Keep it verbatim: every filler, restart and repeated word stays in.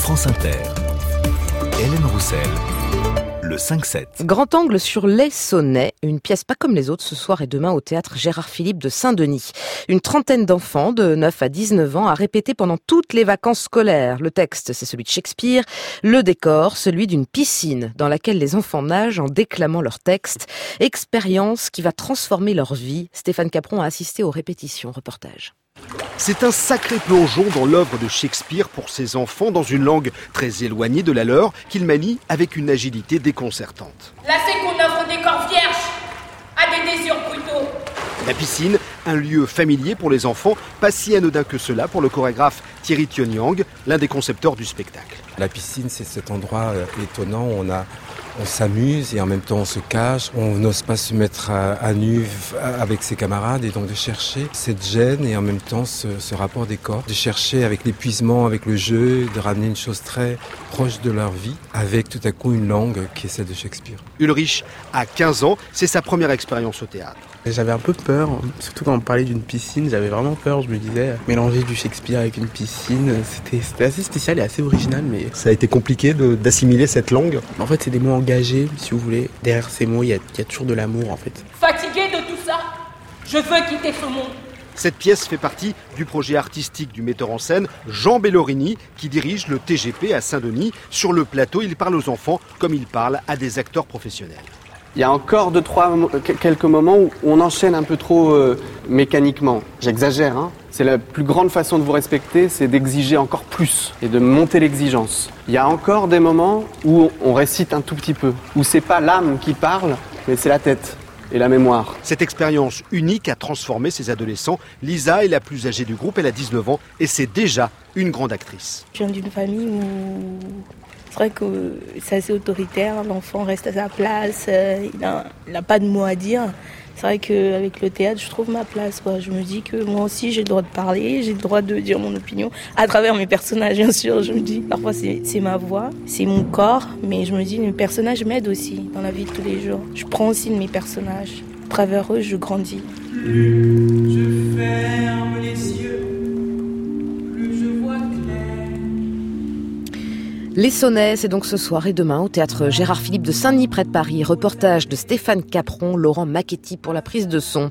France Inter. Hélène Roussel. Le cinq sept. Grand angle sur Les Sonnets, une pièce pas comme les autres ce soir et demain au théâtre Gérard Philipe de Saint-Denis. Une trentaine d'enfants de neuf à dix-neuf ans a répété pendant toutes les vacances scolaires. Le texte, c'est celui de Shakespeare. Le décor, celui d'une piscine dans laquelle les enfants nagent en déclamant leur texte. Expérience qui va transformer leur vie. Stéphane Capron a assisté aux répétitions. Reportage. C'est un sacré plongeon dans l'œuvre de Shakespeare pour ses enfants dans une langue très éloignée de la leur qu'il manie avec une agilité déconcertante. Là, c'est qu'on offre des corps vierges à des désirs brutaux. La piscine, un lieu familier pour les enfants, pas si anodin que cela pour le chorégraphe Thierry Thionyang, l'un des concepteurs du spectacle. La piscine, c'est cet endroit étonnant où on a On s'amuse et en même temps on se cache, on n'ose pas se mettre à, à nu avec ses camarades et donc de chercher cette gêne et en même temps ce, ce rapport des corps, de chercher avec l'épuisement, avec le jeu, de ramener une chose très proche de leur vie avec tout à coup une langue qui est celle de Shakespeare. Ulrich a quinze ans, c'est sa première expérience au théâtre. J'avais un peu peur, surtout quand on parlait d'une piscine, j'avais vraiment peur, je me disais, mélanger du Shakespeare avec une piscine, c'était, c'était assez spécial et assez original. Mais ça a été compliqué de, d'assimiler cette langue. En fait, c'est des mots engagés, si vous voulez. Derrière ces mots, il y a, il y a toujours de l'amour, en fait. Fatigué de tout ça, je veux quitter ce monde. Cette pièce fait partie du projet artistique du metteur en scène Jean Bellorini qui dirige le T G P à Saint-Denis. Sur le plateau, il parle aux enfants comme il parle à des acteurs professionnels. Il y a encore deux, trois, quelques moments où on enchaîne un peu trop euh, mécaniquement. J'exagère, hein. C'est la plus grande façon de vous respecter, c'est d'exiger encore plus et de monter l'exigence. Il y a encore des moments où on récite un tout petit peu, où c'est pas l'âme qui parle, mais c'est la tête et la mémoire. Cette expérience unique a transformé ces adolescents. Lisa est la plus âgée du groupe, elle a dix-neuf ans et c'est déjà une grande actrice. Je viens d'une famille où c'est vrai que c'est assez autoritaire, l'enfant reste à sa place, euh, il n'a il a pas de mots à dire. C'est vrai qu'avec le théâtre, je trouve ma place, quoi. Je me dis que moi aussi, j'ai le droit de parler, j'ai le droit de dire mon opinion, à travers mes personnages, bien sûr. Je me dis, parfois, c'est, c'est ma voix, c'est mon corps, mais je me dis, mes personnages m'aident aussi dans la vie de tous les jours. Je prends aussi de mes personnages. À travers eux, je grandis. Plus je ferme les yeux, plus je vois clair. Les Sonnets, c'est donc ce soir et demain au théâtre Gérard Philipe de Saint-Denis près de Paris. Reportage de Stéphane Capron, Laurent Macchetti pour la prise de son.